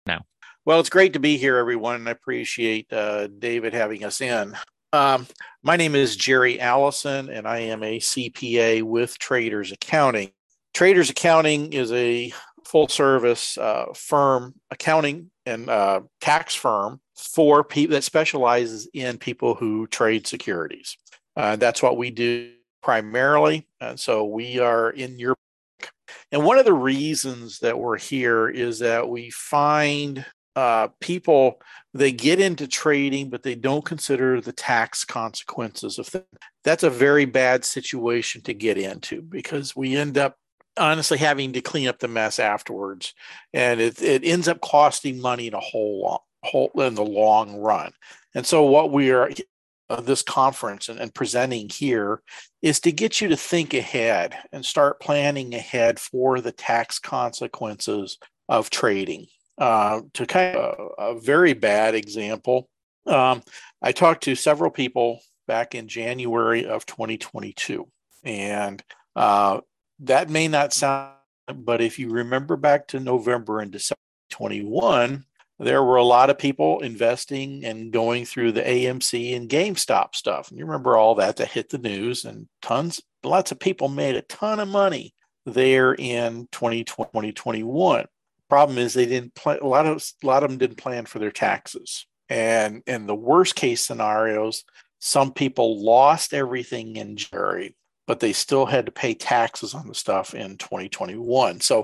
now. Well, it's great to be here, everyone, and I appreciate David having us in. Um, my name is Jerry Allison, and I am a CPA with Traders Accounting. Traders Accounting is a full service firm, accounting and tax firm for people that specializes in people who trade securities. That's what we do primarily. And so we are in your. And one of the reasons that we're here is that we find people, they get into trading, but they don't consider the tax consequences of things. That's a very bad situation to get into because we end up honestly having to clean up the mess afterwards, and it ends up costing money in a whole in the long run. And so what we are this conference and presenting here is to get you to think ahead and start planning ahead for the tax consequences of trading. To kind of a very bad example, I talked to several people back in January of 2022, and that may not sound, but if you remember back to November and December 21, there were a lot of people investing and going through the AMC and GameStop stuff. And you remember all that hit the news, and lots of people made a ton of money there in 2021. Problem is they didn't plan, a lot of them didn't plan for their taxes. And in the worst case scenarios, some people lost everything in January, but they still had to pay taxes on the stuff in 2021. So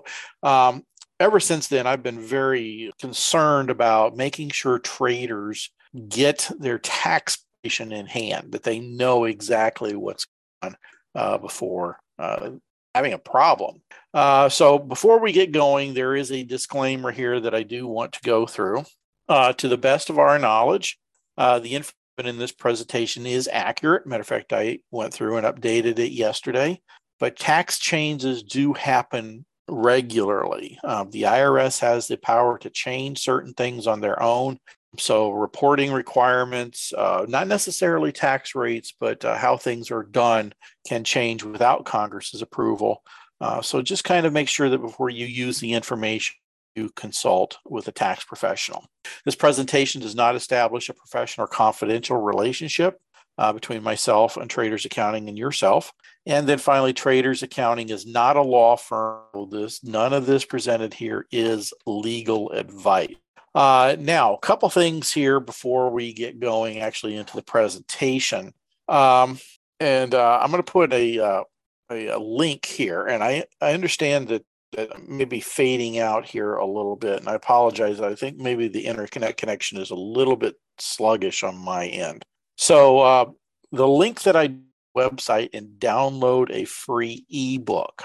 ever since then, I've been very concerned about making sure traders get their tax in hand, that they know exactly what's going on before having a problem. So before we get going, there is a disclaimer here that I do want to go through. To the best of our knowledge, the information in this presentation is accurate. Matter of fact, I went through and updated it yesterday, but tax changes do happen regularly. The IRS has the power to change certain things on their own. So reporting requirements, not necessarily tax rates, but how things are done can change without Congress's approval. So just kind of make sure that before you use the information, you consult with a tax professional. This presentation does not establish a professional or confidential relationship between myself and Traders Accounting and yourself. And then finally, Traders Accounting is not a law firm. None of this presented here is legal advice. Now, a couple things here before we get going actually into the presentation. I'm going to put a link here, and I understand that may be fading out here a little bit, and I apologize. I think maybe the internet connection is a little bit sluggish on my end. So the link that I website and download a free ebook,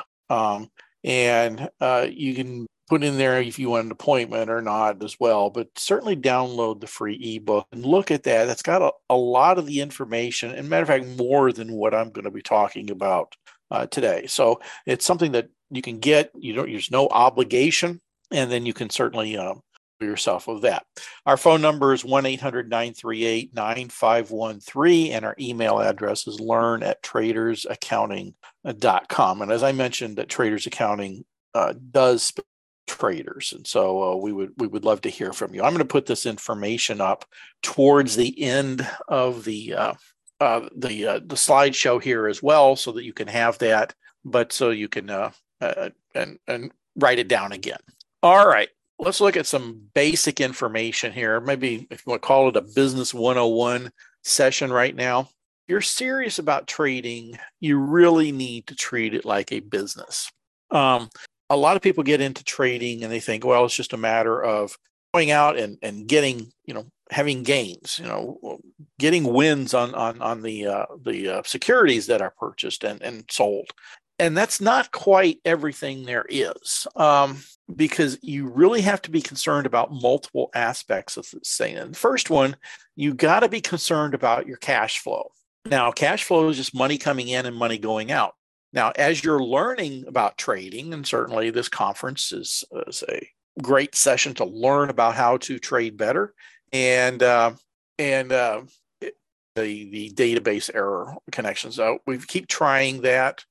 and you can put in there if you want an appointment or not as well, but certainly download the free ebook and look at that. It's got a lot of the information, and matter of fact, more than what I'm going to be talking about today. So it's something that you can get. There's no obligation, and then you can certainly yourself of that. Our phone number is 1-800-938-9513, and our email address is learn@tradersaccounting.com. And as I mentioned, that Traders Accounting does traders, and so we would love to hear from you. I'm going to put this information up towards the end of the slideshow here as well, so that you can have that, but so you can and write it down again. All right. Let's look at some basic information here. Maybe if you want to call it a business 101 session right now. If you're serious about trading, you really need to treat it like a business. A lot of people get into trading and they think, well, it's just a matter of going out and getting, having gains, getting wins on the securities that are purchased and sold. And that's not quite everything there is, because you really have to be concerned about multiple aspects of this thing. And the first one, you got to be concerned about your cash flow. Now, cash flow is just money coming in and money going out. Now, as you're learning about trading, and certainly this conference is a great session to learn about how to trade better, and the database error connections. So we keep trying that.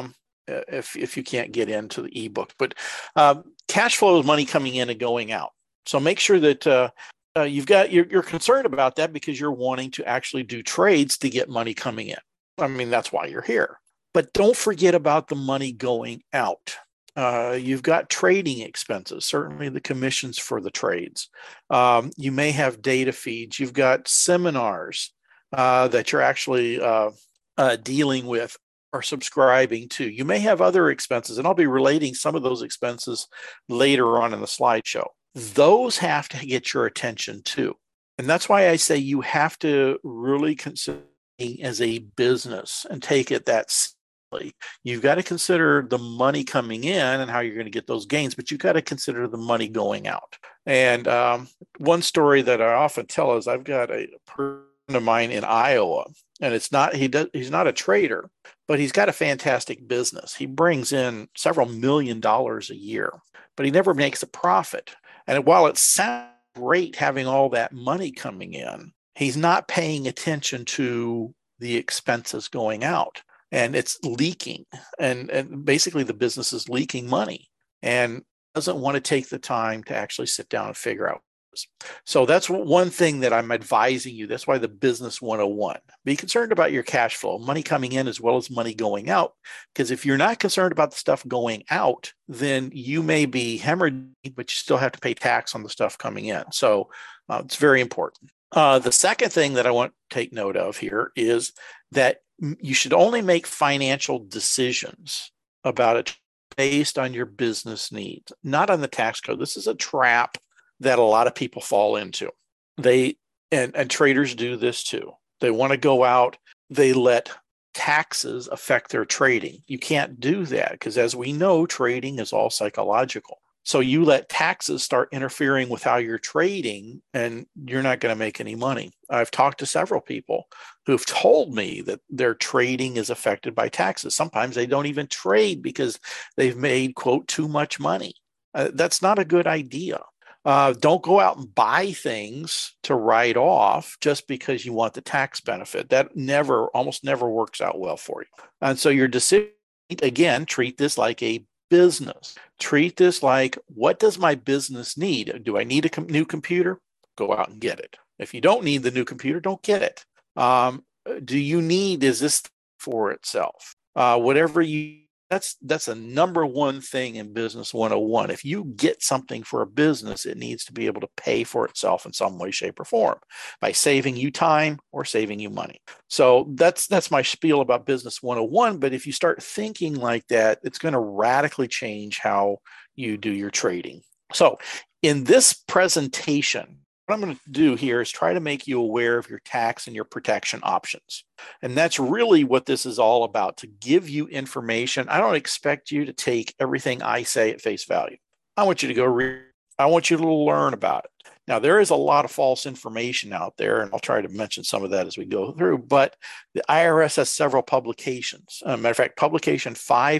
If you can't get into the ebook, but cash flow is money coming in and going out. So make sure that you're concerned about that because you're wanting to actually do trades to get money coming in. I mean, that's why you're here. But don't forget about the money going out. You've got trading expenses, certainly the commissions for the trades. You may have data feeds. You've got seminars that you're actually dealing with or subscribing to. You may have other expenses, and I'll be relating some of those expenses later on in the slideshow. Those have to get your attention too. And that's why I say you have to really consider it as a business and take it that seriously. You've got to consider the money coming in and how you're going to get those gains, but you've got to consider the money going out. And one story that I often tell is I've got a person of mine in Iowa, and he's not a trader, but he's got a fantastic business. He brings in several $1 million a year, but he never makes a profit. And while it sounds great having all that money coming in, he's not paying attention to the expenses going out, and it's leaking. And basically the business is leaking money and doesn't want to take the time to actually sit down and figure out. So that's one thing that I'm advising you. That's why the business 101. Be concerned about your cash flow, money coming in as well as money going out. Because if you're not concerned about the stuff going out, then you may be hemorrhaging, but you still have to pay tax on the stuff coming in. So it's very important. The second thing that I want to take note of here is that you should only make financial decisions about it based on your business needs, not on the tax code. This is a trap that a lot of people fall into. And traders do this too. They want to go out, they let taxes affect their trading. You can't do that because, as we know, trading is all psychological. So you let taxes start interfering with how you're trading, and you're not going to make any money. I've talked to several people who've told me that their trading is affected by taxes. Sometimes they don't even trade because they've made, quote, too much money. That's not a good idea. Don't go out and buy things to write off just because you want the tax benefit. That almost never works out well for you. And so your decision, again, treat this like a business. Treat this like, what does my business need? Do I need a new computer? Go out and get it. If you don't need the new computer, don't get it. Is this for itself? That's a number one thing in business 101. If you get something for a business, it needs to be able to pay for itself in some way, shape, or form by saving you time or saving you money. So that's my spiel about business 101. But if you start thinking like that, it's going to radically change how you do your trading. So in this presentation, what I'm going to do here is try to make you aware of your tax and your protection options. And that's really what this is all about, to give you information. I don't expect you to take everything I say at face value. I want you to go read. I want you to learn about it. Now, there is a lot of false information out there, and I'll try to mention some of that as we go through, but the IRS has several publications. Matter of fact, publication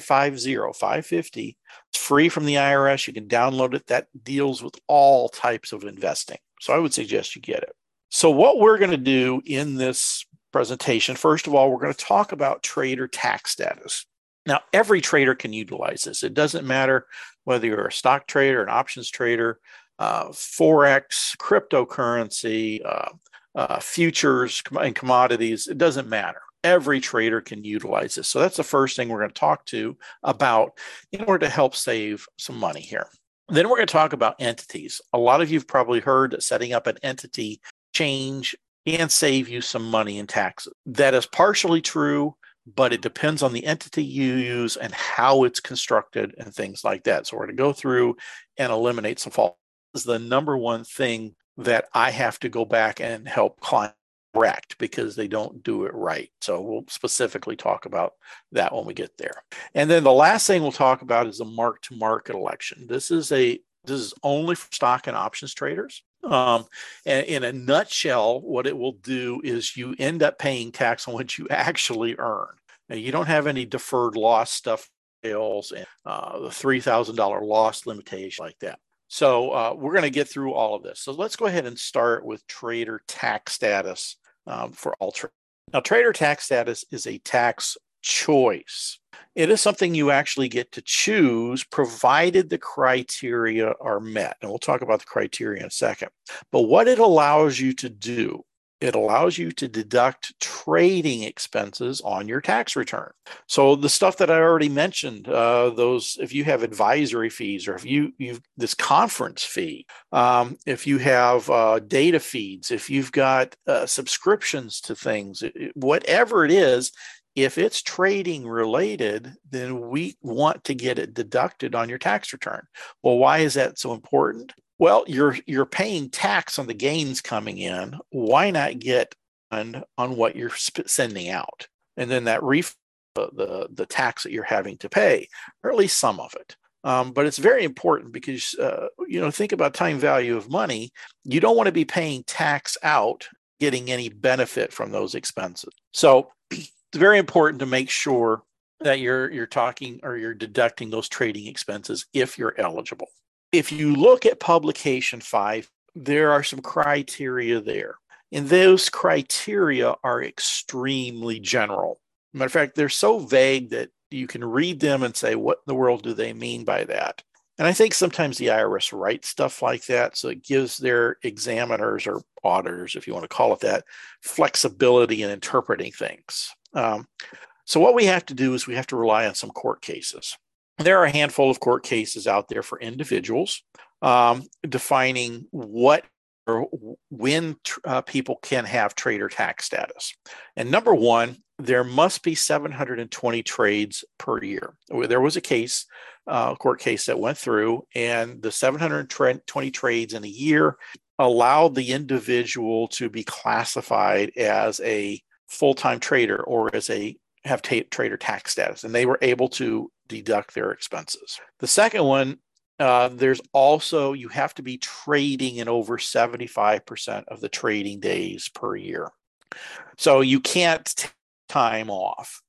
550, it's free from the IRS. You can download it. That deals with all types of investing. So I would suggest you get it. So what we're going to do in this presentation, first of all, we're going to talk about trader tax status. Now, every trader can utilize this. It doesn't matter whether you're a stock trader, an options trader, Forex, cryptocurrency, futures and commodities. It doesn't matter. Every trader can utilize this. So that's the first thing we're going to talk about in order to help save some money here. Then we're going to talk about entities. A lot of you have probably heard that setting up an entity change can save you some money in taxes. That is partially true, but it depends on the entity you use and how it's constructed and things like that. So we're going to go through and eliminate some faults. This is the number one thing that I have to go back and help clients correct because they don't do it right. So we'll specifically talk about that when we get there. And then the last thing we'll talk about is a mark-to-market election. This is only for stock and options traders. And in a nutshell, what it will do is you end up paying tax on what you actually earn. Now, you don't have any deferred loss stuff, sales, and the $3,000 loss limitation like that. So we're going to get through all of this. So let's go ahead and start with trader tax status for all traders. Now, trader tax status is a tax choice. It is something you actually get to choose, provided the criteria are met. And we'll talk about the criteria in a second. But what it allows you to do, it allows you to deduct trading expenses on your tax return. So the stuff that I already mentioned, those, if you have advisory fees, or if you've this conference fee, if you have data feeds, if you've got subscriptions to things, whatever it is, if it's trading related, then we want to get it deducted on your tax return. Well, why is that so important? Well, you're paying tax on the gains coming in. Why not get on what you're sending out, and then that refund the tax that you're having to pay, or at least some of it. But it's very important because think about time value of money. You don't want to be paying tax out, getting any benefit from those expenses. So it's very important to make sure that you're talking or you're deducting those trading expenses if you're eligible. If you look at publication 5, there are some criteria there. And those criteria are extremely general. Matter of fact, they're so vague that you can read them and say, what in the world do they mean by that? And I think sometimes the IRS writes stuff like that, so it gives their examiners or auditors, if you want to call it that, flexibility in interpreting things. So what we have to do is we have to rely on some court cases. There are a handful of court cases out there for individuals defining what or when people can have trader tax status. And number one, there must be 720 trades per year. There was a case, court case that went through, and the 720 trades in a year allowed the individual to be classified as a full-time trader or as have trader tax status, and they were able to deduct their expenses. The second one, there's also, you have to be trading in over 75% of the trading days per year. So you can't take time off.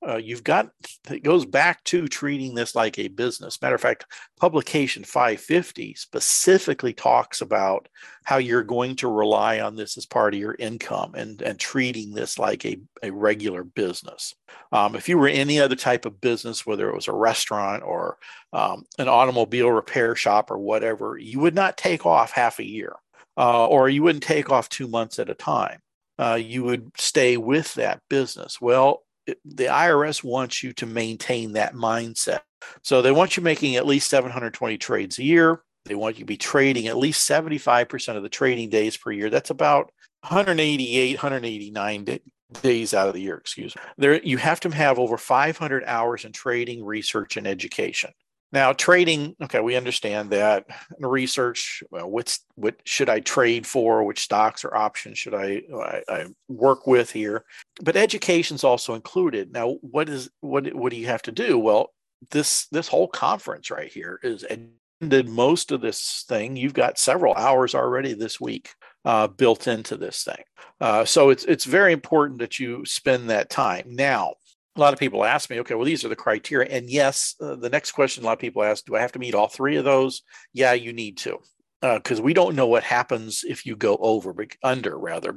It goes back to treating this like a business. Matter of fact, publication 550 specifically talks about how you're going to rely on this as part of your income and treating this like a regular business. If you were any other type of business, whether it was a restaurant or an automobile repair shop or whatever, you would not take off half a year, or you wouldn't take off 2 months at a time. You would stay with that business. Well, the IRS wants you to maintain that mindset. So they want you making at least 720 trades a year. They want you to be trading at least 75% of the trading days per year. That's about 188, 189 days out of the year, excuse me. You have to have over 500 hours in trading, research, and education. Now, trading, okay, we understand that. Research, well, what should I trade for? Which stocks or options should I work with here? But education's also included. Now, what do you have to do? Well, this whole conference right here is ended most of this thing. You've got several hours already this week built into this thing. So it's very important that you spend that time. Now, a lot of people ask me, okay, well, these are the criteria. And yes, the next question a lot of people ask, do I have to meet all three of those? Yeah, you need to, because we don't know what happens if you go under.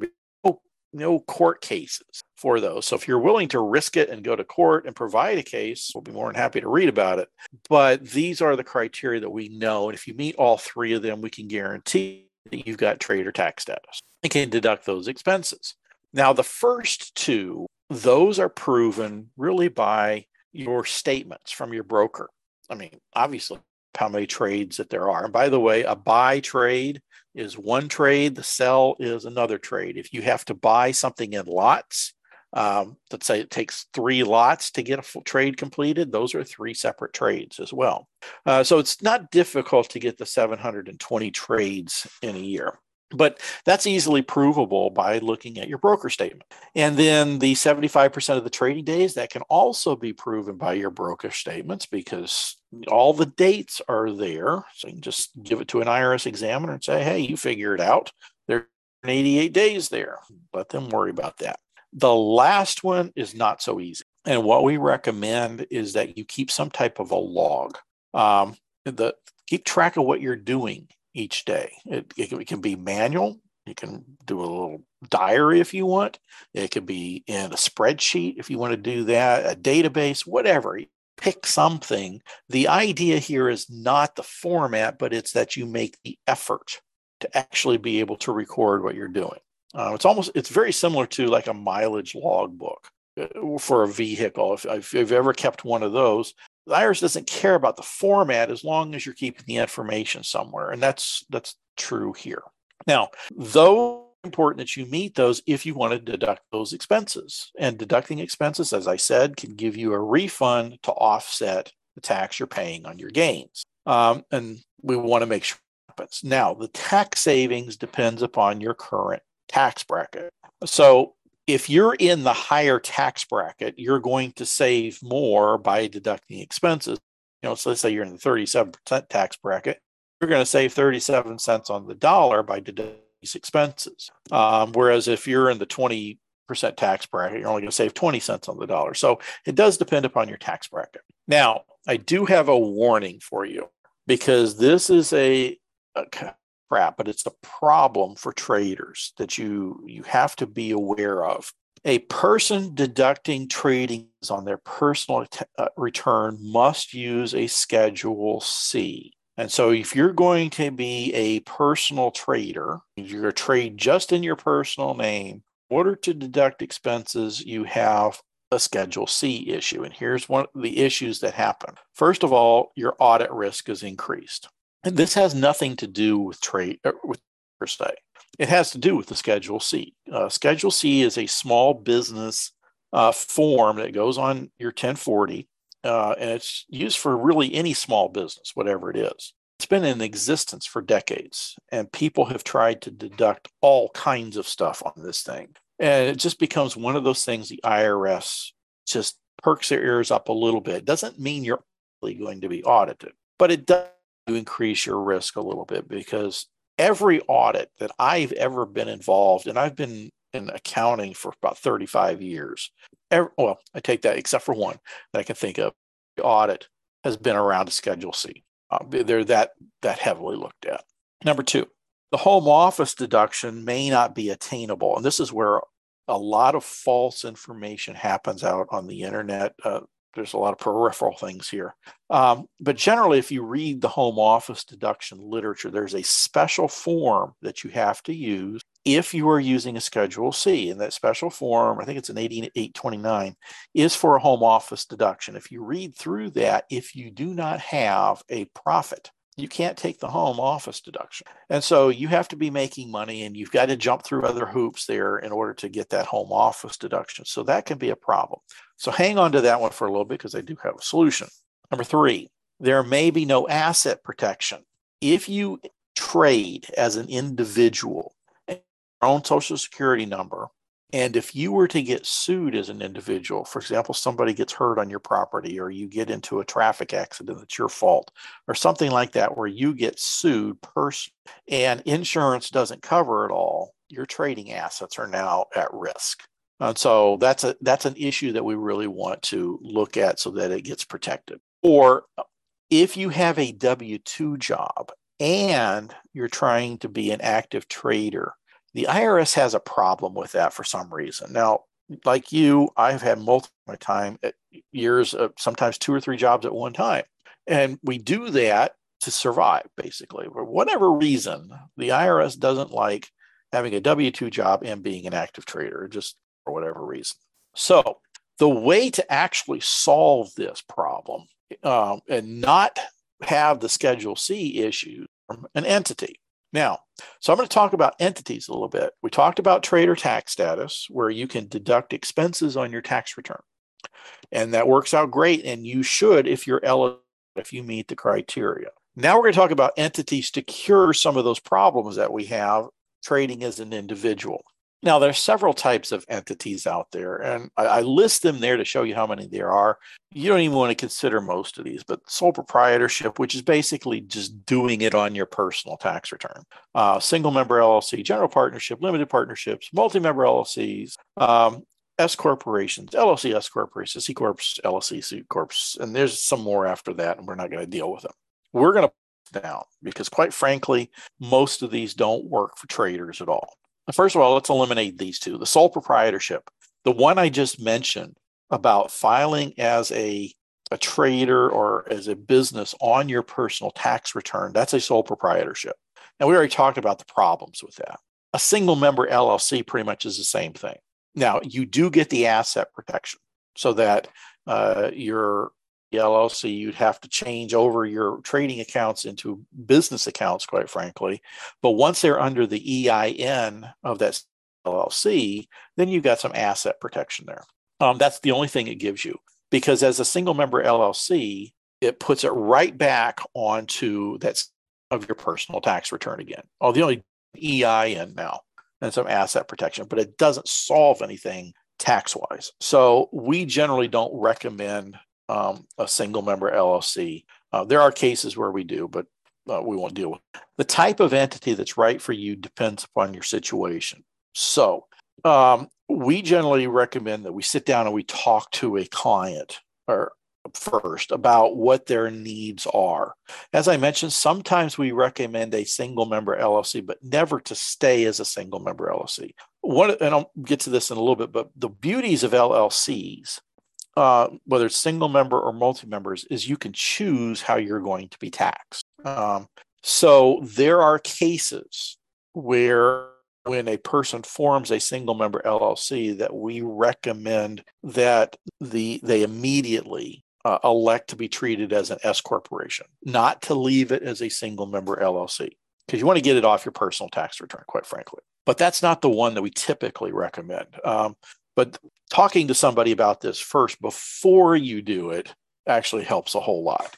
No court cases for those. So if you're willing to risk it and go to court and provide a case, we'll be more than happy to read about it. But these are the criteria that we know. And if you meet all three of them, we can guarantee that you've got trader tax status and can deduct those expenses. Now, the first two, those are proven really by your statements from your broker. I mean, obviously, how many trades that there are. And by the way, a buy trade is one trade. The sell is another trade. If you have to buy something in lots, let's say it takes 3 lots to get a full trade completed, those are 3 separate trades as well. So it's not difficult to get the 720 trades in a year. But that's easily provable by looking at your broker statement. And then the 75% of the trading days, that can also be proven by your broker statements because all the dates are there. So you can just give it to an IRS examiner and say, hey, you figure it out. There are 88 days there. Let them worry about that. The last one is not so easy. And what we recommend is that you keep some type of a log. Keep track of what you're doing each day. It can be manual, You can do a little diary if you want. It could be in a spreadsheet if you want to do that, a database, whatever. Pick something. The idea here is not the format, but it's that you make the effort to actually be able to record what you're doing. It's very similar to like a mileage log book for a vehicle. If you've ever kept one of those, the IRS doesn't care about the format as long as you're keeping the information somewhere. And that's true here. Now, though important that you meet those if you want to deduct those expenses. And deducting expenses, as I said, can give you a refund to offset the tax you're paying on your gains. And we want to make sure it happens. Now, the tax savings depends upon your current tax bracket. So if you're in the higher tax bracket, you're going to save more by deducting expenses. So let's say you're in the 37% tax bracket. You're going to save 37 cents on the dollar by deducting these expenses. Whereas if you're in the 20% tax bracket, you're only going to save 20 cents on the dollar. So it does depend upon your tax bracket. Now, I do have a warning for you because this is a crap, but it's a problem for traders that you have to be aware of. A person deducting tradings on their personal return must use a Schedule C. And so if you're going to be a personal trader, you're going to trade just in your personal name, in order to deduct expenses, you have a Schedule C issue. And here's one of the issues that happen. First of all, your audit risk is increased. And this has nothing to do with trade per se. It has to do with the Schedule C. Schedule C is a small business form that goes on your 1040. And it's used for really any small business, whatever it is. It's been in existence for decades, and people have tried to deduct all kinds of stuff on this thing. And it just becomes one of those things the IRS just perks their ears up a little bit. It doesn't mean you're going to be audited, but it does increase your risk a little bit because every audit that I've ever been involved in, I've been in accounting for about 35 years. Well, I take that except for one that I can think of. The audit has been around a Schedule C. They're that heavily looked at. Number two, the home office deduction may not be attainable. And this is where a lot of false information happens out on the internet. There's a lot of peripheral things here. But generally, if you read the home office deduction literature, there's a special form that you have to use if you are using a Schedule C. And that special form, I think it's an 8829, is for a home office deduction. If you read through that, if you do not have a profit, you can't take the home office deduction. And so you have to be making money and you've got to jump through other hoops there in order to get that home office deduction. So that can be a problem. So hang on to that one for a little bit because I do have a solution. Number three, there may be no asset protection. If you trade as an individual, your own Social Security number, and if you were to get sued as an individual, for example, somebody gets hurt on your property or you get into a traffic accident that's your fault or something like that where you get sued and insurance doesn't cover it all, your trading assets are now at risk. And so that's an issue that we really want to look at so that it gets protected. Or if you have a W-2 job and you're trying to be an active trader, the IRS has a problem with that for some reason. Now, like you, I've had multiple years, sometimes 2 or 3 jobs at one time. And we do that to survive, basically. For whatever reason, the IRS doesn't like having a W-2 job and being an active trader, just for whatever reason. So the way to actually solve this problem and not have the Schedule C issue from an entity. Now, so I'm going to talk about entities a little bit. We talked about trader tax status, where you can deduct expenses on your tax return. And that works out great. And you should if you're eligible, if you meet the criteria. Now we're going to talk about entities to cure some of those problems that we have trading as an individual. Now, there's several types of entities out there, and I list them there to show you how many there are. You don't even want to consider most of these, but sole proprietorship, which is basically just doing it on your personal tax return. Single member LLC, general partnership, limited partnerships, multi-member LLCs, S corporations, LLC S corporations, C corps, LLC C corps, and there's some more after that, and we're not going to deal with them. We're going to down, because quite frankly, most of these don't work for traders at all. First of all, let's eliminate these two. The sole proprietorship, the one I just mentioned about filing as a trader or as a business on your personal tax return, that's a sole proprietorship. And we already talked about the problems with that. A single member LLC pretty much is the same thing. Now, you do get the asset protection so that your LLC, you'd have to change over your trading accounts into business accounts, quite frankly. But once they're under the EIN of that LLC, then you've got some asset protection there. That's the only thing it gives you, because as a single member LLC, it puts it right back onto that of your personal tax return again. Oh, the only EIN now and some asset protection, but it doesn't solve anything tax-wise. So we generally don't recommend a single member LLC. There are cases where we do, but we won't deal with it. The type of entity that's right for you depends upon your situation. So we generally recommend that we sit down and we talk to a client first about what their needs are. As I mentioned, sometimes we recommend a single member LLC, but never to stay as a single member LLC. And I'll get to this in a little bit, but the beauties of LLCs, whether it's single member or multi-members, is you can choose how you're going to be taxed. So there are cases where when a person forms a single member LLC, that we recommend that they immediately elect to be treated as an S corporation, not to leave it as a single member LLC, because you want to get it off your personal tax return, quite frankly. But that's not the one that we typically recommend. But talking to somebody about this first before you do it actually helps a whole lot.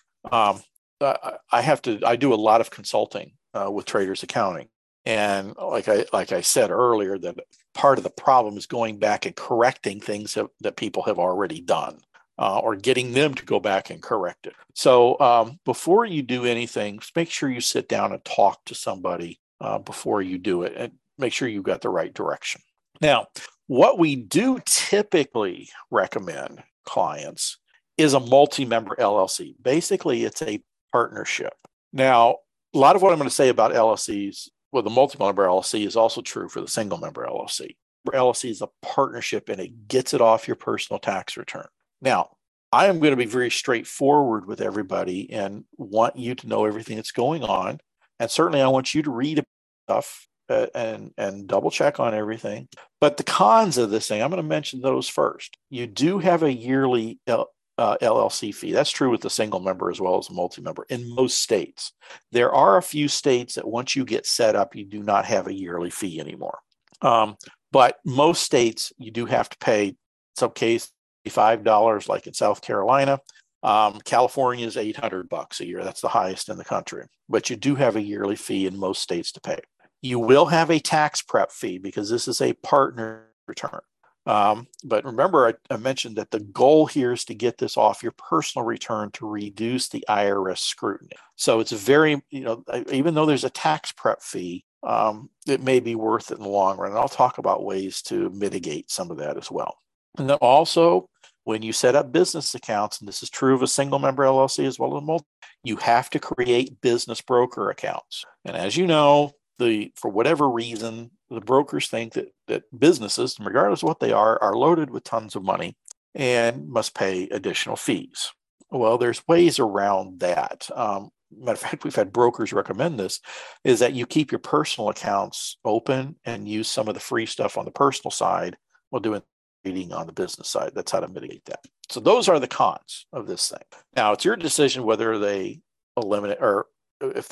I do a lot of consulting with Traders Accounting. And like I said earlier, that part of the problem is going back and correcting things that people have already done, or getting them to go back and correct it. So before you do anything, just make sure you sit down and talk to somebody before you do it, and make sure you've got the right direction. Now, what we do typically recommend clients is a multi-member LLC. Basically, it's a partnership. Now, a lot of what I'm going to say about LLCs, well, the multi-member LLC is also true for the single member LLC. LLC is a partnership, and it gets it off your personal tax return. Now, I am going to be very straightforward with everybody and want you to know everything that's going on. And certainly I want you to read stuff and double check on everything. But the cons of this thing, I'm going to mention those first. You do have a yearly LLC fee. That's true with the single member as well as the multi-member in most states. There are a few states that once you get set up, you do not have a yearly fee anymore. But most states, you do have to pay, in some cases, $5, like in South Carolina. California is $800 a year. That's the highest in the country. But you do have a yearly fee in most states to pay. You will have a tax prep fee because this is a partner return. But remember, I mentioned that the goal here is to get this off your personal return to reduce the IRS scrutiny. So it's very, even though there's a tax prep fee, it may be worth it in the long run. And I'll talk about ways to mitigate some of that as well. And then also, when you set up business accounts, and this is true of a single member LLC as well as multi, you have to create business broker accounts. And as you know, for whatever reason, the brokers think that businesses, regardless of what they are loaded with tons of money and must pay additional fees. Well, there's ways around that. Matter of fact, we've had brokers recommend this, is that you keep your personal accounts open and use some of the free stuff on the personal side while doing trading on the business side. That's how to mitigate that. So those are the cons of this thing. Now, it's your decision whether they eliminate or if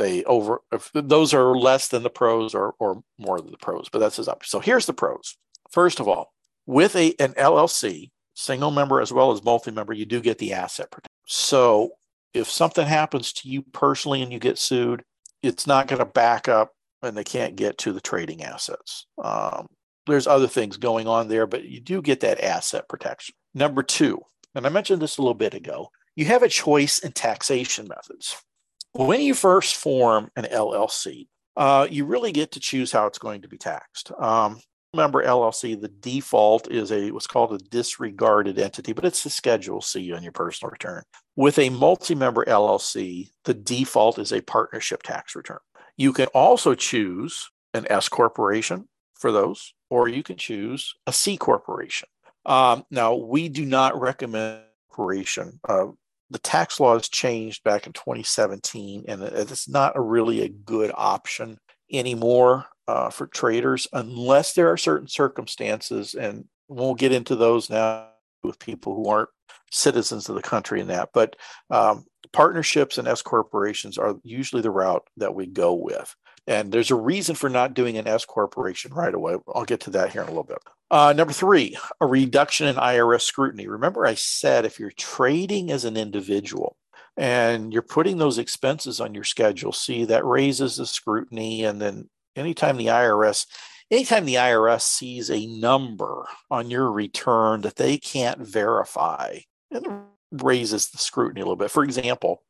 those are less than the pros or more than the pros, but that's up. So here's the pros. First of all, with an LLC, single member as well as multi-member, you do get the asset protection. So if something happens to you personally and you get sued, it's not going to back up and they can't get to the trading assets. There's other things going on there, but you do get that asset protection. Number two, and I mentioned this a little bit ago, you have a choice in taxation methods. When you first form an LLC, you really get to choose how it's going to be taxed. member LLC, the default is what's called a disregarded entity, but it's a Schedule C on your personal return. With a multi-member LLC, the default is a partnership tax return. You can also choose an S corporation for those, or you can choose a C corporation. Now, we do not recommend corporation. The tax laws changed back in 2017, and it's not really a good option anymore for traders unless there are certain circumstances, and we'll get into those now with people who aren't citizens of the country in that. But partnerships and S corporations are usually the route that we go with. And there's a reason for not doing an S corporation right away. I'll get to that here in a little bit. Number 3, a reduction in IRS scrutiny. Remember, I said if you're trading as an individual and you're putting those expenses on your Schedule C, that raises the scrutiny. And then anytime the IRS sees a number on your return that they can't verify, it raises the scrutiny a little bit. For example,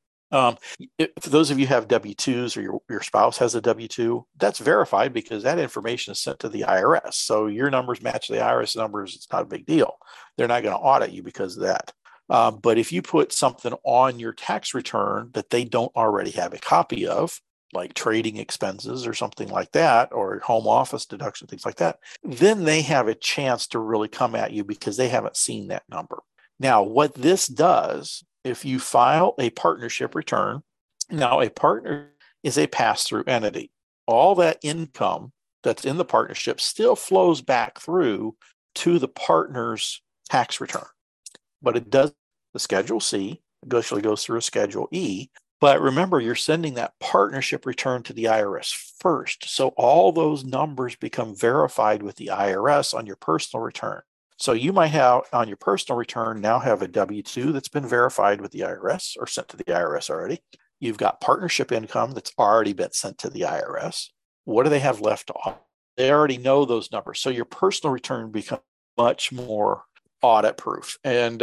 if those of you have W-2s or your spouse has a W-2, that's verified because that information is sent to the IRS. So your numbers match the IRS numbers. It's not a big deal. They're not going to audit you because of that. But if you put something on your tax return that they don't already have a copy of, like trading expenses or something like that, or home office deduction, things like that, then they have a chance to really come at you because they haven't seen that number. Now, what this does, if you file a partnership return, now a partner is a pass-through entity. All that income that's in the partnership still flows back through to the partner's tax return. But it does the Schedule C, it actually goes through a Schedule E. But remember, you're sending that partnership return to the IRS first. So all those numbers become verified with the IRS on your personal return. So you might have on your personal return now have a W-2 that's been verified with the IRS or sent to the IRS already. You've got partnership income that's already been sent to the IRS. What do they have left off? They already know those numbers. So your personal return becomes much more audit proof. And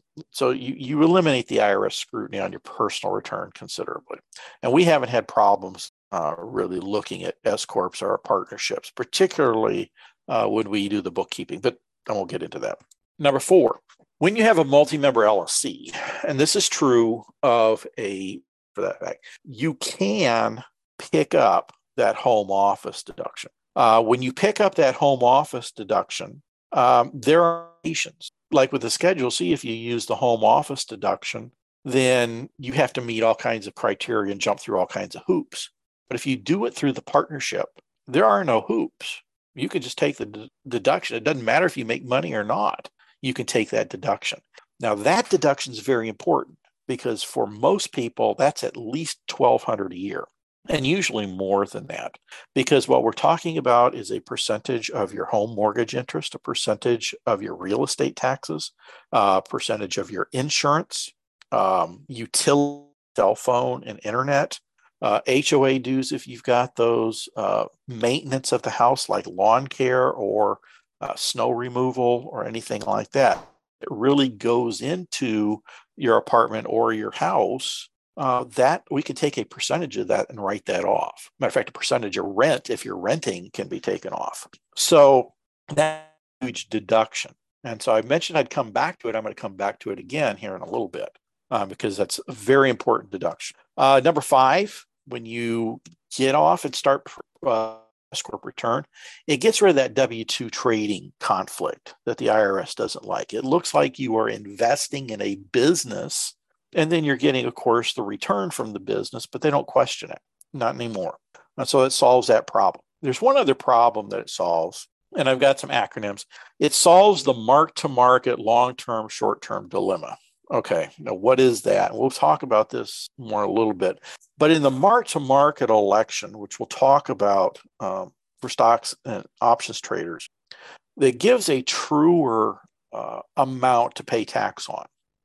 so you eliminate the IRS scrutiny on your personal return considerably. And we haven't had problems really looking at S Corps or partnerships, particularly when we do the bookkeeping. But I won't get into that. Number 4, when you have a multi-member LLC, and this is true of for that fact, you can pick up that home office deduction. When you pick up that home office deduction, there are limitations. Like with the Schedule C, if you use the home office deduction, then you have to meet all kinds of criteria and jump through all kinds of hoops. But if you do it through the partnership, there are no hoops. You can just take the deduction. It doesn't matter if you make money or not. You can take that deduction. Now, that deduction is very important because for most people, that's at least $1,200 a year, and usually more than that, because what we're talking about is a percentage of your home mortgage interest, a percentage of your real estate taxes, a percentage of your insurance, utility, cell phone, and internet, HOA dues if you've got those, maintenance of the house like lawn care or snow removal or anything like that. It really goes into your apartment or your house. That we can take a percentage of that and write that off. Matter of fact, a percentage of rent, if you're renting, can be taken off. So that's a huge deduction. And so I mentioned I'd come back to it. I'm going to come back to it again here in a little bit because that's a very important deduction. Number 5, when you get off and start S Corp return, it gets rid of that W-2 trading conflict that the IRS doesn't like. It looks like you are investing in a business, and then you're getting, of course, the return from the business, but they don't question it, not anymore. And so it solves that problem. There's one other problem that it solves, and I've got some acronyms. It solves the mark-to-market long-term, short-term dilemma. Okay, now what is that? We'll talk about this more a little bit. But in the mark-to-market election, which we'll talk about for stocks and options traders, that gives a truer amount to pay tax on.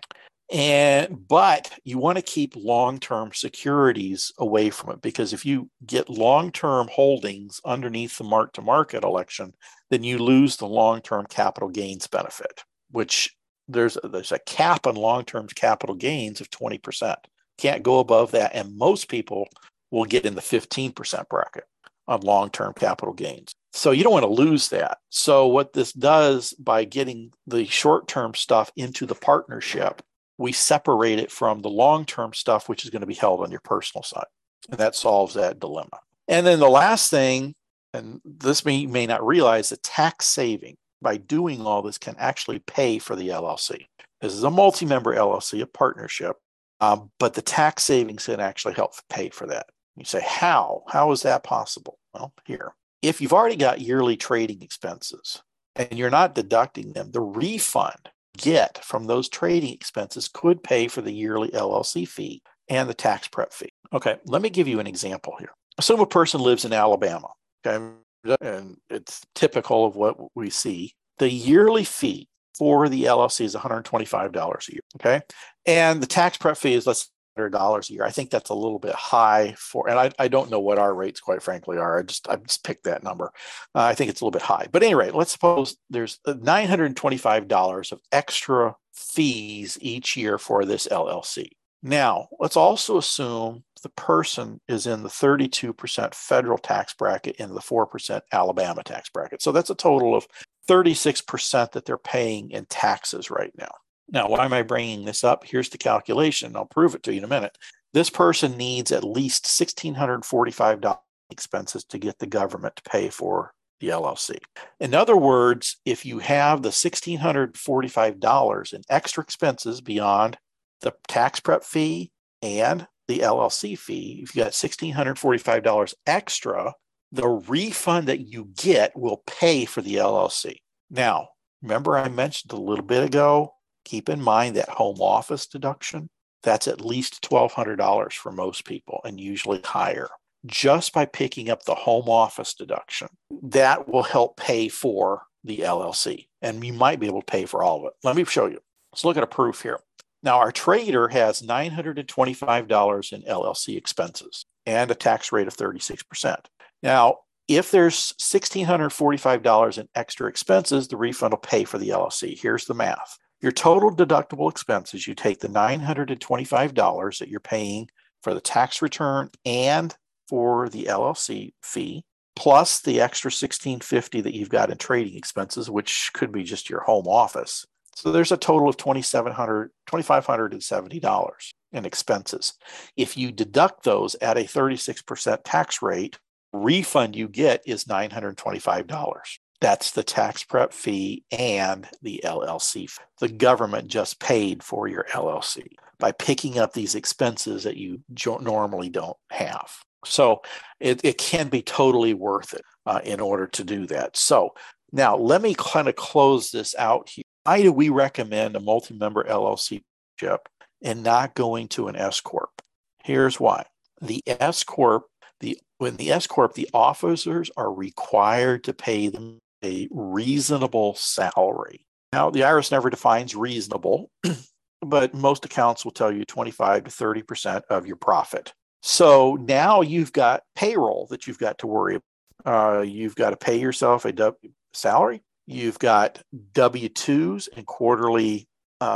But you want to keep long-term securities away from it, because if you get long-term holdings underneath the mark-to-market election, then you lose the long-term capital gains benefit, which there's a cap on long-term capital gains of 20%. Can't go above that, and most people will get in the 15% bracket on long-term capital gains. So you don't want to lose that. So what this does by getting the short-term stuff into the partnership, we separate it from the long-term stuff, which is going to be held on your personal side. And that solves that dilemma. And then the last thing, and this may not realize, the tax saving by doing all this can actually pay for the LLC. This is a multi-member LLC, a partnership, but the tax savings can actually help pay for that. You say, how? How is that possible? Well, here. If you've already got yearly trading expenses and you're not deducting them, the refund you get from those trading expenses could pay for the yearly LLC fee and the tax prep fee. Okay, let me give you an example here. Assume a person lives in Alabama, okay, and it's typical of what we see. The yearly fee for the LLC is $125 a year, okay? And the tax prep fee is, let's say, $100 a year. I think that's a little bit high for, and I don't know what our rates, quite frankly, are. I just picked that number. I think it's a little bit high. But at any rate, let's suppose there's $925 of extra fees each year for this LLC. Now, let's also assume the person is in the 32% federal tax bracket and the 4% Alabama tax bracket. So that's a total of 36% that they're paying in taxes right now. Now, why am I bringing this up? Here's the calculation. I'll prove it to you in a minute. This person needs at least $1,645 expenses to get the government to pay for the LLC. In other words, if you have the $1,645 in extra expenses beyond the tax prep fee and the LLC fee, if you got $1,645 extra, the refund that you get will pay for the LLC. Now, remember I mentioned a little bit ago, keep in mind that home office deduction, that's at least $1,200 for most people and usually higher. Just by picking up the home office deduction, that will help pay for the LLC. And you might be able to pay for all of it. Let me show you. Let's look at a proof here. Now, our trader has $925 in LLC expenses and a tax rate of 36%. Now, if there's $1,645 in extra expenses, the refund will pay for the LLC. Here's the math. Your total deductible expenses, you take the $925 that you're paying for the tax return and for the LLC fee, plus the extra $1,650 that you've got in trading expenses, which could be just your home office. So there's a total of $2,570 in expenses. If you deduct those at a 36% tax rate, refund you get is $925. That's the tax prep fee and the LLC. The government just paid for your LLC by picking up these expenses that you normally don't have. So it can be totally worth it in order to do that. So now let me kind of close this out here. Why do we recommend a multi-member LLC and not going to an S Corp? Here's why. The S Corp, when the S Corp, the officers are required to pay them a reasonable salary. Now, the IRS never defines reasonable, but most accounts will tell you 25 to 30% of your profit. So now you've got payroll that you've got to worry about. You've got to pay yourself a salary. You've got W-2s and quarterly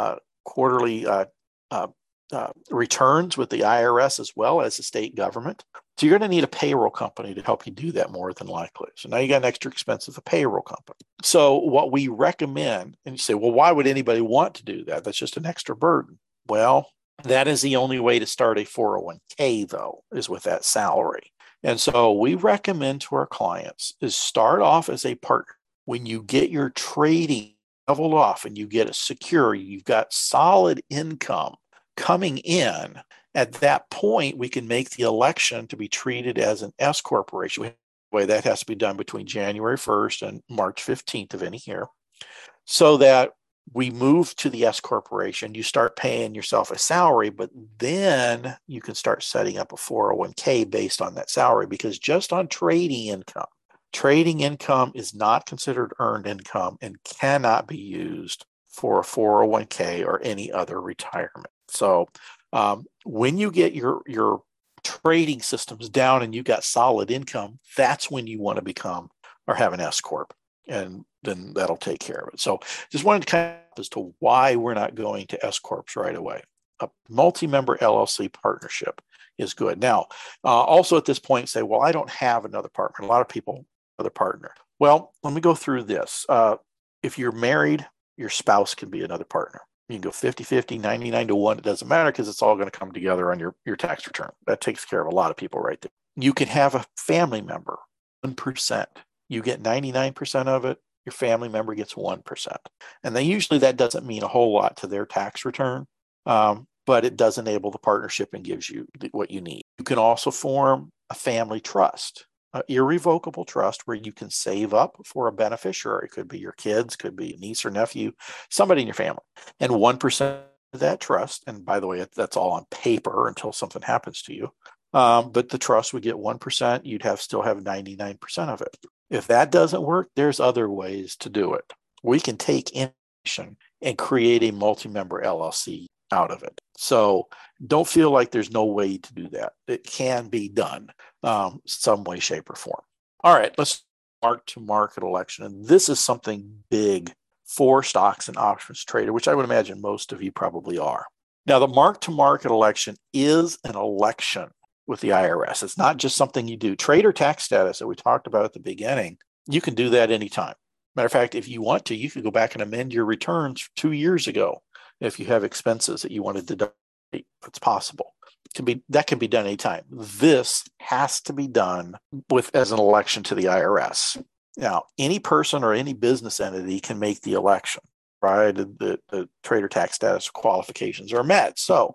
returns with the IRS as well as the state government. So you're going to need a payroll company to help you do that more than likely. So now you got an extra expense of a payroll company. So what we recommend, and you say, well, why would anybody want to do that? That's just an extra burden. Well, that is the only way to start a 401k, though, is with that salary. And so we recommend to our clients is start off as a partner. When you get your trading leveled off and you get a secure, you've got solid income coming in, at that point, we can make the election to be treated as an S corporation. Way that has to be done between January 1st and March 15th of any year, so that we move to the S corporation. You start paying yourself a salary, but then you can start setting up a 401k based on that salary, because just on trading income is not considered earned income and cannot be used for a 401k or any other retirement. So when you get your trading systems down and you got solid income, that's when you want to become or have an S Corp, and then that'll take care of it. So just wanted to kind of as to why we're not going to S Corps right away. A multi-member LLC partnership is good. Now, also at this point say, well, I don't have another partner. A lot of people have another partner. Well, let me go through this. If you're married, your spouse can be another partner. You can go 50-50, 99-1. It doesn't matter because it's all going to come together on your tax return. That takes care of a lot of people right there. You can have a family member, 1%. You get 99% of it. Your family member gets 1%. And then usually that doesn't mean a whole lot to their tax return, but it does enable the partnership and gives you what you need. You can also form a family trust, an irrevocable trust where you can save up for a beneficiary. It could be your kids, could be a niece or nephew, somebody in your family. And 1% of that trust, and by the way, that's all on paper until something happens to you. But the trust would get 1%. You'd still have 99% of it. If that doesn't work, there's other ways to do it. We can take information and create a multi-member LLC out of it. So don't feel like there's no way to do that. It can be done some way, shape, or form. All right, let's mark-to-market election. And this is something big for stocks and options trader, which I would imagine most of you probably are. Now, the mark-to-market election is an election with the IRS. It's not just something you do. Trader tax status that we talked about at the beginning, you can do that anytime. Matter of fact, if you want to, you could go back and amend your returns 2 years ago if you have expenses that you wanted to deduct. It's possible. That can be done anytime. This has to be done as an election to the IRS. Now, any person or any business entity can make the election, right? The trader tax status qualifications are met. So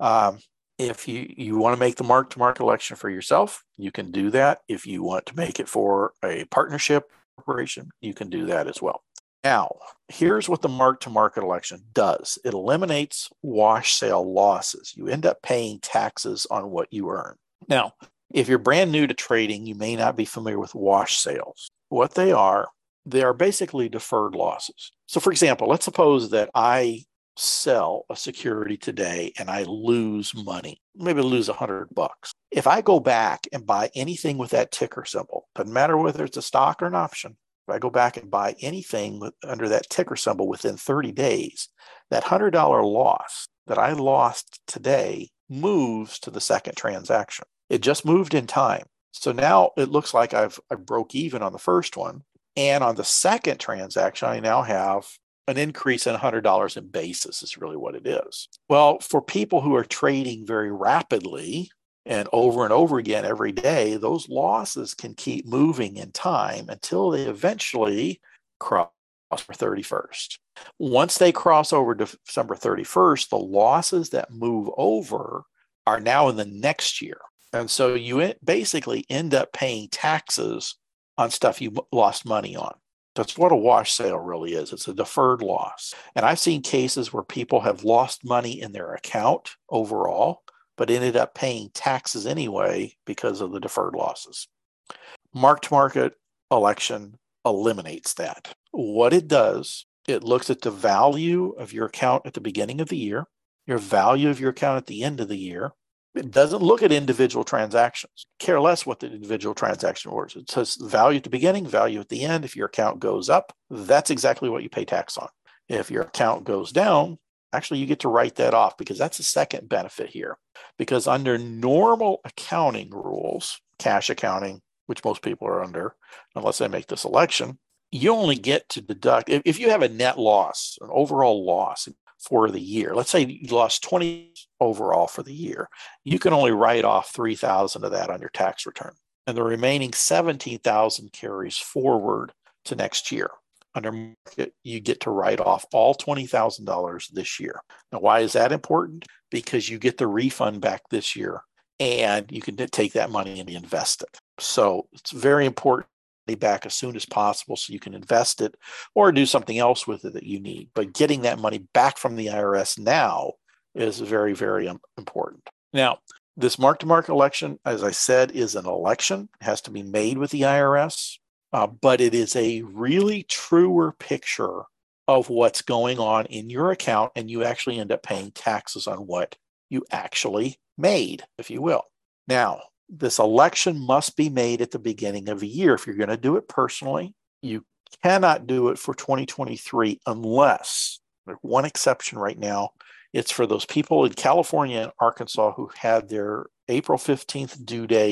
if you want to make the mark-to-market election for yourself, you can do that. If you want to make it for a partnership corporation, you can do that as well. Now, here's what the mark-to-market election does. It eliminates wash sale losses. You end up paying taxes on what you earn. Now, if you're brand new to trading, you may not be familiar with wash sales. What they are basically deferred losses. So for example, let's suppose that I sell a security today and I lose money, maybe lose $100. If I go back and buy anything with that ticker symbol, doesn't matter whether it's a stock or an option, if I go back and buy anything under that ticker symbol within 30 days, that $100 loss that I lost today moves to the second transaction. It just moved in time. So now it looks like I broke even on the first one. And on the second transaction, I now have an increase in $100 in basis is really what it is. Well, for people who are trading very rapidly and over again every day, those losses can keep moving in time until they eventually cross December 31st. Once they cross over December 31st, the losses that move over are now in the next year. And so you basically end up paying taxes on stuff you lost money on. That's what a wash sale really is. It's a deferred loss. And I've seen cases where people have lost money in their account overall, but ended up paying taxes anyway because of the deferred losses. Mark-to-market election eliminates that. What it does, it looks at the value of your account at the beginning of the year, your value of your account at the end of the year. It doesn't look at individual transactions. Care less what the individual transaction was. It says value at the beginning, value at the end. If your account goes up, that's exactly what you pay tax on. If your account goes down, actually you get to write that off because that's the second benefit here. Because under normal accounting rules, cash accounting, which most people are under, unless they make this election, you only get to deduct, if you have a net loss, an overall loss for the year, let's say you lost 20 overall for the year, you can only write off 3,000 of that on your tax return. And the remaining 17,000 carries forward to next year. Under market, you get to write off all $20,000 this year. Now, why is that important? Because you get the refund back this year and you can take that money and invest it. So it's very important back as soon as possible so you can invest it or do something else with it that you need. But getting that money back from the IRS now is very, very important. Now, this mark-to-market election, as I said, is an election. It has to be made with the IRS, but it is a really truer picture of what's going on in your account, and you actually end up paying taxes on what you actually made, if you will. Now, this election must be made at the beginning of the year. If you're going to do it personally, you cannot do it for 2023 unless, there's one exception right now, it's for those people in California and Arkansas who had their April 15th due date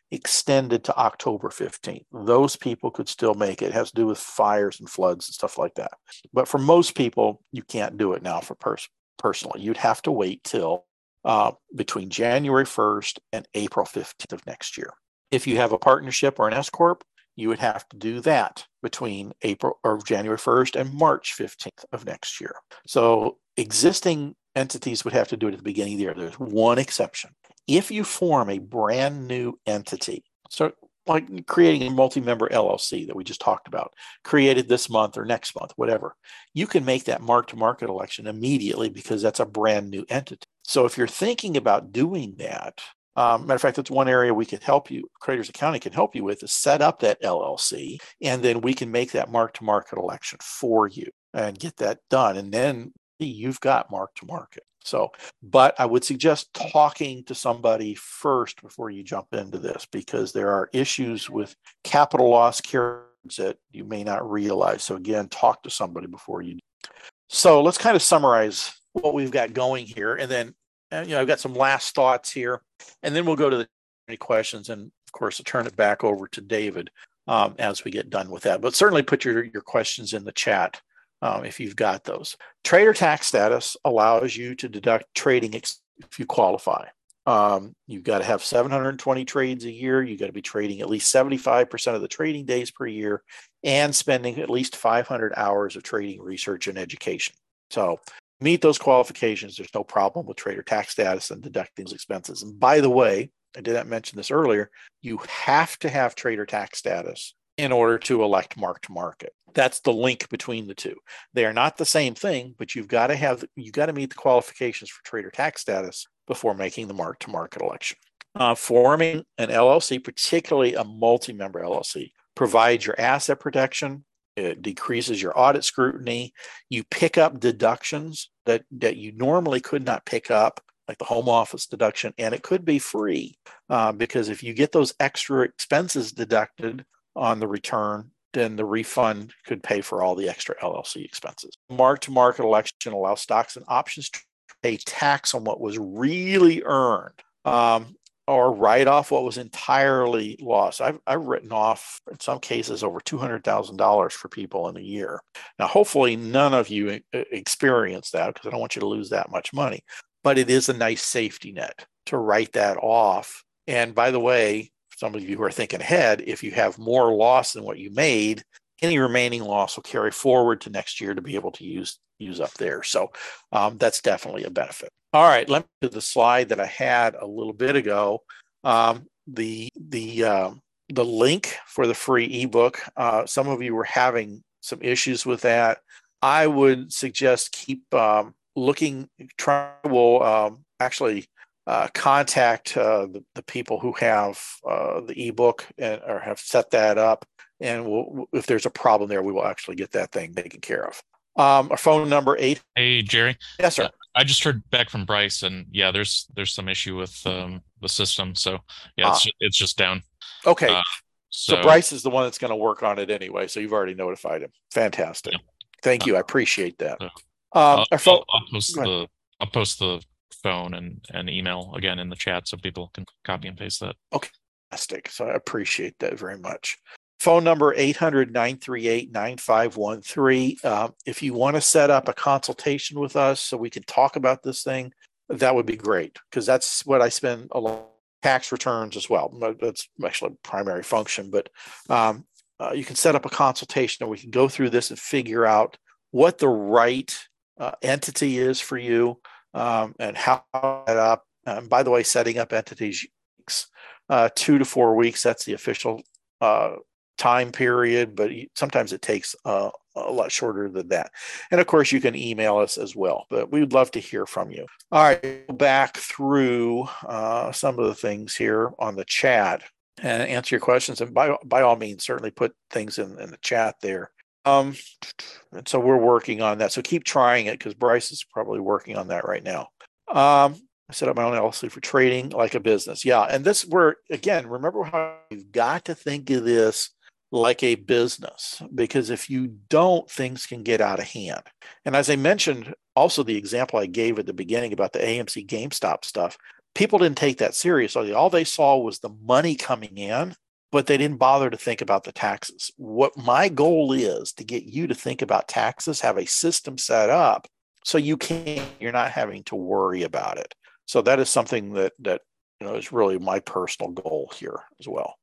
extended to October 15th. Those people could still make it. It has to do with fires and floods and stuff like that. But for most people, you can't do it now for personally. You'd have to wait till between January 1st and April 15th of next year. If you have a partnership or an S Corp, you would have to do that between April or January 1st and March 15th of next year. So existing entities would have to do it at the beginning of the year. There's one exception. If you form a brand new entity, so like creating a multi-member LLC that we just talked about, created this month or next month, whatever, you can make that mark-to-market election immediately because that's a brand new entity. So if you're thinking about doing that, matter of fact, that's one area we could help you, Traders Accounting can help you with, is set up that LLC, and then we can make that mark-to-market election for you and get that done. And then you've got mark-to-market. So, but I would suggest talking to somebody first before you jump into this, because there are issues with capital loss carryforwards that you may not realize. So again, talk to somebody before you. So let's kind of summarize what we've got going here. And then, I've got some last thoughts here, and then we'll go to the questions. And of course, I'll turn it back over to David as we get done with that. But certainly put your questions in the chat. If you've got those. Trader tax status allows you to deduct trading if you qualify. You've got to have 720 trades a year. You've got to be trading at least 75% of the trading days per year and spending at least 500 hours of trading research and education. So meet those qualifications. There's no problem with trader tax status and deducting those expenses. And by the way, I didn't mention this earlier, you have to have trader tax status in order to elect mark-to-market. That's the link between the two. They are not the same thing, but you've got to meet the qualifications for trader tax status before making the mark-to-market election. Forming an LLC, particularly a multi-member LLC, provides your asset protection. It decreases your audit scrutiny. You pick up deductions that you normally could not pick up, like the home office deduction, and it could be free because if you get those extra expenses deducted on the return, then the refund could pay for all the extra LLC expenses. Mark-to-market election allows stocks and options to pay tax on what was really earned or write off what was entirely lost. I've written off, in some cases, over $200,000 for people in a year. Now, hopefully none of you experience that because I don't want you to lose that much money. But it is a nice safety net to write that off. And by the way, some of you who are thinking ahead, if you have more loss than what you made, any remaining loss will carry forward to next year to be able to use up there. So that's definitely a benefit. All right, let me do the slide that I had a little bit ago. The link for the free ebook. Some of you were having some issues with that. I would suggest keep looking. We'll actually contact the people who have the ebook or have set that up, and if there's a problem there, we will actually get that thing taken care of. Our phone number 8. Hey Jerry. Yes, sir. I just heard back from Bryce, and yeah, there's some issue with the system. So yeah, it's just down. Okay. So Bryce is the one that's going to work on it anyway. So you've already notified him. Fantastic. Yeah. Thank you. I appreciate that. I'll post the phone and email again in the chat so people can copy and paste that. Okay, fantastic. So I appreciate that very much. Phone number 800-938-9513. If you want to set up a consultation with us so we can talk about this thing, that would be great because that's what I spend a lot of tax returns as well. That's actually a primary function, but you can set up a consultation and we can go through this and figure out what the right entity is for you. And how set up. By the way, setting up entities takes 2 to 4 weeks. That's the official time period, but sometimes it takes a lot shorter than that. And of course, you can email us as well, but we would love to hear from you. All right, back through some of the things here on the chat and answer your questions. And by all means, certainly put things in the chat there. And so we're working on that. So keep trying it because Bryce is probably working on that right now. I set up my own LLC for trading like a business. Yeah. And this where, again, remember how you've got to think of this like a business, because if you don't, things can get out of hand. And as I mentioned, also the example I gave at the beginning about the AMC GameStop stuff, people didn't take that seriously. All they saw was the money coming in, but they didn't bother to think about the taxes. What my goal is to get you to think about taxes, have a system set up so you're not having to worry about it. So that is something that is really my personal goal here as well.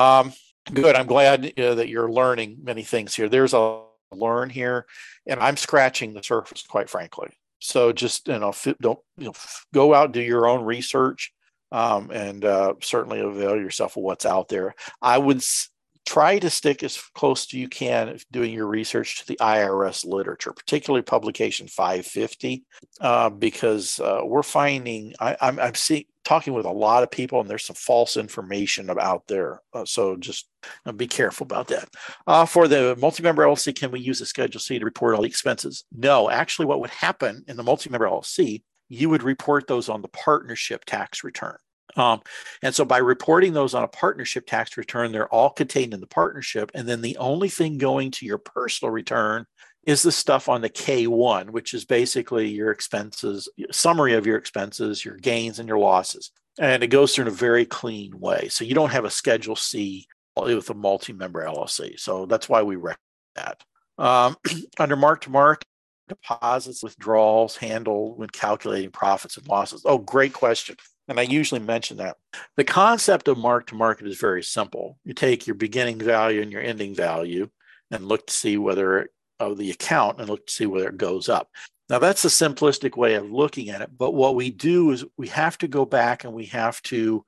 Good. I'm glad that you're learning many things here. There's a learn here, and I'm scratching the surface, quite frankly. So just don't go out and do your own research, and certainly avail yourself of what's out there. I would try to stick as close to you can doing your research to the IRS literature, particularly publication 550, because we're finding I'm talking with a lot of people, and there's some false information out there. So just be careful about that. For the multi-member LLC, can we use a Schedule C to report all the expenses? No, actually, what would happen in the multi-member LLC, you would report those on the partnership tax return. And so by reporting those on a partnership tax return, they're all contained in the partnership. And then the only thing going to your personal return is the stuff on the K1, which is basically your expenses, summary of your expenses, your gains and your losses. And it goes through in a very clean way. So you don't have a Schedule C with a multi-member LLC. So that's why we recommend that. Under mark-to-market, deposits, withdrawals handled when calculating profits and losses. Oh, great question. And I usually mention that. The concept of mark-to-market is very simple. You take your beginning value and your ending value and look to see whether of the account and look to see whether it goes up. Now, that's a simplistic way of looking at it. But what we do is we have to go back and we have to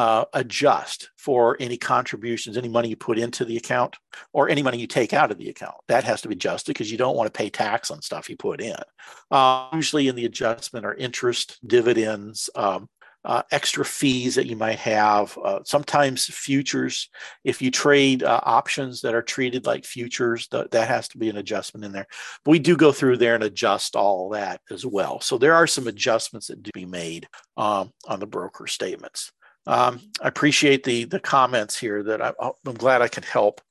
adjust for any contributions, any money you put into the account or any money you take out of the account. That has to be adjusted because you don't want to pay tax on stuff you put in. Usually in the adjustment are interest, dividends, extra fees that you might have, sometimes futures. If you trade options that are treated like futures, that has to be an adjustment in there. But we do go through there and adjust all that as well. So there are some adjustments that do be made on the broker statements. I appreciate the comments here that I'm glad I can help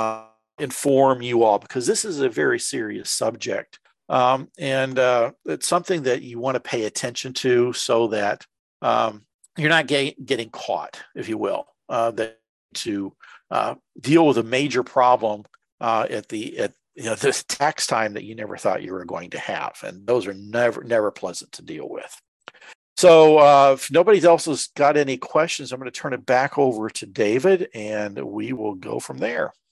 inform you all, because this is a very serious subject. And it's something that you want to pay attention to so that you're not getting caught, if you will, to deal with a major problem at this tax time that you never thought you were going to have. And those are never pleasant to deal with. So if nobody else has got any questions, I'm going to turn it back over to David, and we will go from there.